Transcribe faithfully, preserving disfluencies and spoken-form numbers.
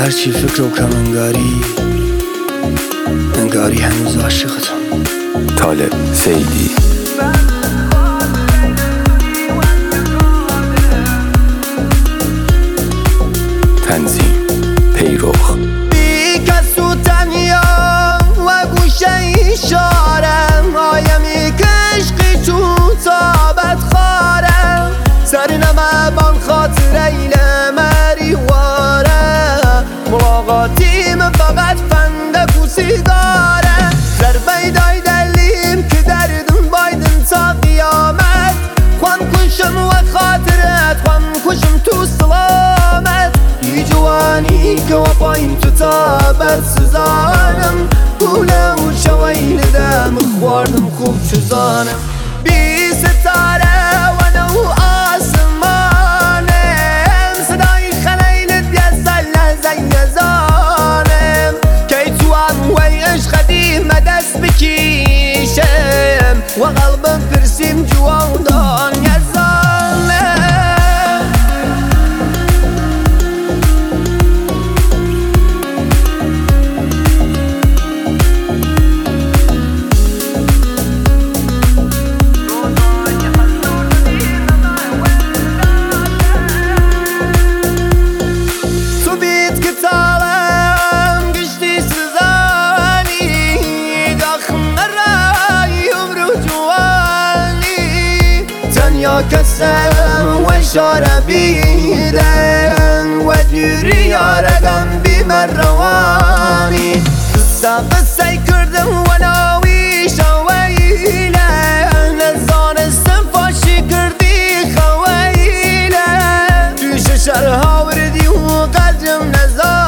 هرچی فکر و کم انگاری انگاری هنوز عاشقتم. طالب سیدی. تنظیم پیروخ. بی کس و تنیا و گوشه ایشارم آیمی کشقی چون تابت خارم سر نمه بان خاطر ایله مریواره ملاقاتیم فقط فندک و سیگاره ضربه دای دلیم که دردم بایدن تا قیامت خوام کشم و خاطرت خوام کشم تو سلامت ای جوانی که و پایین تو تابت سزانم گوله و شویل دم خواردم خوب چزانم بی ستاره و نو آسمانم صدای خلیلت بیزل زنگزانم کی تو هم وی عشق قدیم دست بکیشم و قلبم پرسیم جوان یزانم کسم و اشاره بیدن و دوری یارگم بیمر روانی قصه قصه کردم و ناوی شویله نزانستم فاشی کردی خویله پیش شرها وردی و قدرم نزان